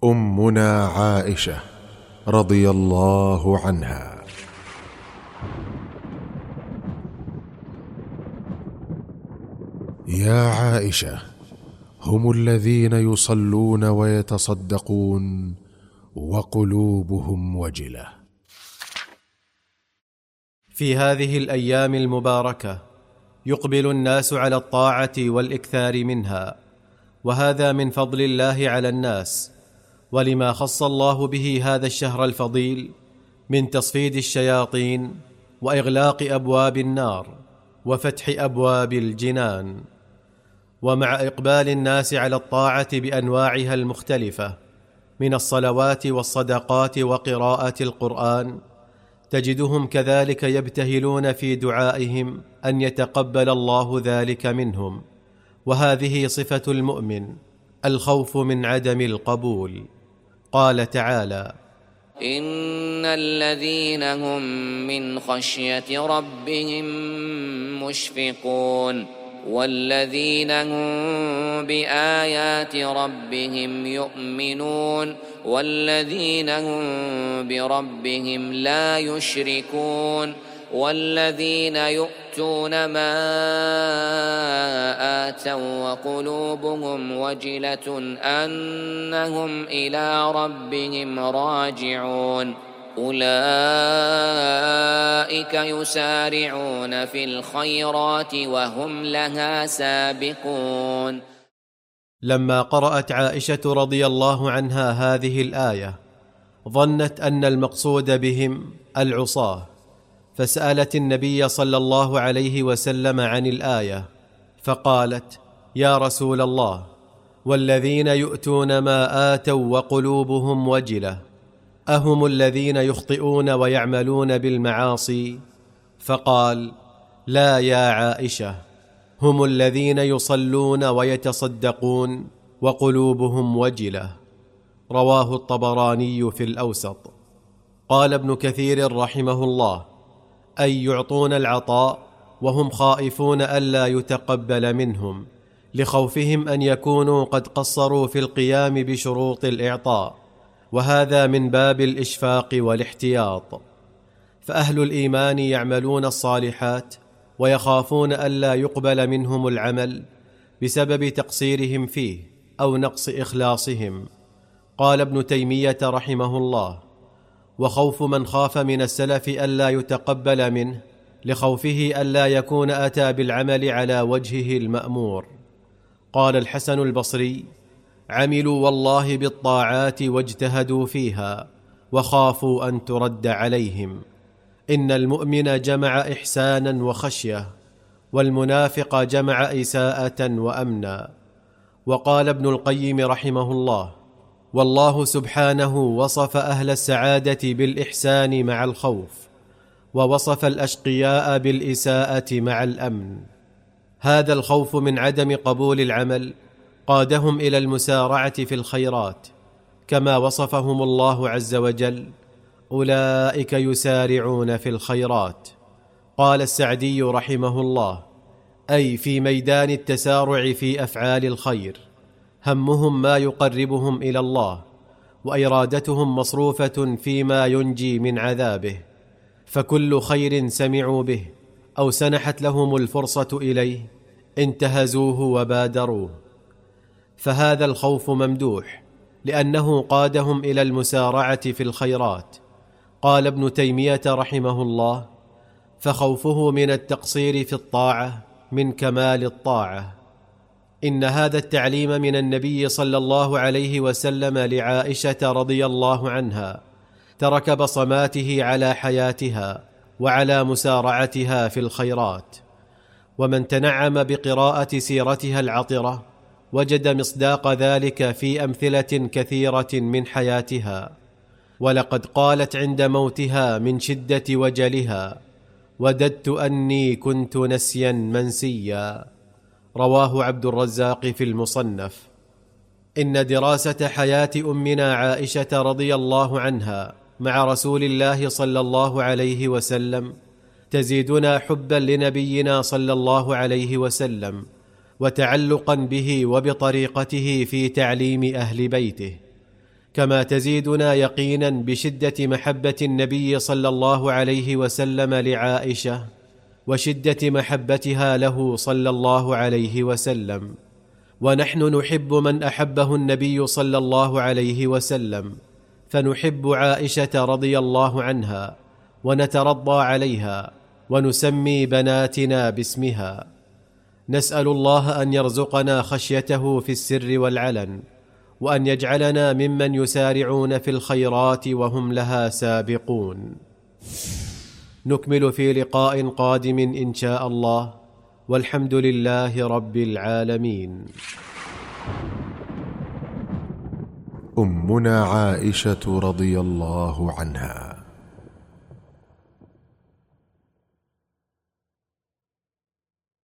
أمنا عائشة رضي الله عنها. يا عائشة، هم الذين يصلون ويتصدقون وقلوبهم وجلة. في هذه الأيام المباركة يقبل الناس على الطاعة والإكثار منها، وهذا من فضل الله على الناس، ولما خص الله به هذا الشهر الفضيل من تصفيد الشياطين وإغلاق أبواب النار وفتح أبواب الجنان. ومع إقبال الناس على الطاعة بأنواعها المختلفة من الصلوات والصدقات وقراءة القرآن، تجدهم كذلك يبتهلون في دعائهم أن يتقبل الله ذلك منهم، وهذه صفة المؤمن، الخوف من عدم القبول. قال تعالى: إن الذين هم من خشية ربهم مشفقون والذين هم بآيات ربهم يؤمنون والذين هم بربهم لا يشركون والذين يؤتون ما آتوا وقلوبهم وجلة أنهم إلى ربهم راجعون أولئك يسارعون في الخيرات وهم لها سابقون. لما قرأت عائشة رضي الله عنها هذه الآية ظنت أن المقصود بهم العصاة، فسألت النبي صلى الله عليه وسلم عن الآية، فقالت: يا رسول الله، والذين يؤتون ما آتوا وقلوبهم وجلة، أهم الذين يخطئون ويعملون بالمعاصي؟ فقال: لا يا عائشة، هم الذين يصلون ويتصدقون وقلوبهم وجلة. رواه الطبراني في الأوسط. قال ابن كثير رحمه الله: أي يعطون العطاء وهم خائفون ألا يتقبل منهم، لخوفهم أن يكونوا قد قصروا في القيام بشروط الإعطاء، وهذا من باب الإشفاق والاحتياط. فأهل الإيمان يعملون الصالحات ويخافون ألا يقبل منهم العمل بسبب تقصيرهم فيه أو نقص إخلاصهم. قال ابن تيمية رحمه الله: وخوف من خاف من السلف ألا يتقبل منه لخوفه ألا يكون أتى بالعمل على وجهه المأمور. قال الحسن البصري: عملوا والله بالطاعات واجتهدوا فيها وخافوا أن ترد عليهم. إن المؤمن جمع إحسانا وخشية، والمنافق جمع إساءة وأمنا. وقال ابن القيم رحمه الله: والله سبحانه وصف أهل السعادة بالإحسان مع الخوف، ووصف الأشقياء بالإساءة مع الأمن. هذا الخوف من عدم قبول العمل قادهم إلى المسارعة في الخيرات، كما وصفهم الله عز وجل: أولئك يسارعون في الخيرات. قال السعدي رحمه الله: أي في ميدان التسارع في أفعال الخير، همهم ما يقربهم إلى الله، وإرادتهم مصروفة فيما ينجي من عذابه، فكل خير سمعوا به أو سنحت لهم الفرصة إليه انتهزوه وبادروه. فهذا الخوف ممدوح لأنه قادهم إلى المسارعة في الخيرات. قال ابن تيمية رحمه الله: فخوفه من التقصير في الطاعة من كمال الطاعة. إن هذا التعليم من النبي صلى الله عليه وسلم لعائشة رضي الله عنها ترك بصماته على حياتها وعلى مسارعتها في الخيرات. ومن تنعم بقراءة سيرتها العطرة وجد مصداق ذلك في أمثلة كثيرة من حياتها. ولقد قالت عند موتها من شدة وجلها: وددت أني كنت نسيا منسيا. رواه عبد الرزاق في المصنف. إن دراسة حياة أمنا عائشة رضي الله عنها مع رسول الله صلى الله عليه وسلم تزيدنا حبا لنبينا صلى الله عليه وسلم، وتعلقا به وبطريقته في تعليم أهل بيته. كما تزيدنا يقينا بشدة محبة النبي صلى الله عليه وسلم لعائشة وشدة محبتها له صلى الله عليه وسلم. ونحن نحب من أحبه النبي صلى الله عليه وسلم، فنحب عائشة رضي الله عنها ونترضى عليها ونسمي بناتنا باسمها. نسأل الله أن يرزقنا خشيته في السر والعلن، وأن يجعلنا ممن يسارعون في الخيرات وهم لها سابقون. نكمل في لقاء قادم إن شاء الله، والحمد لله رب العالمين. أمنا عائشة رضي الله عنها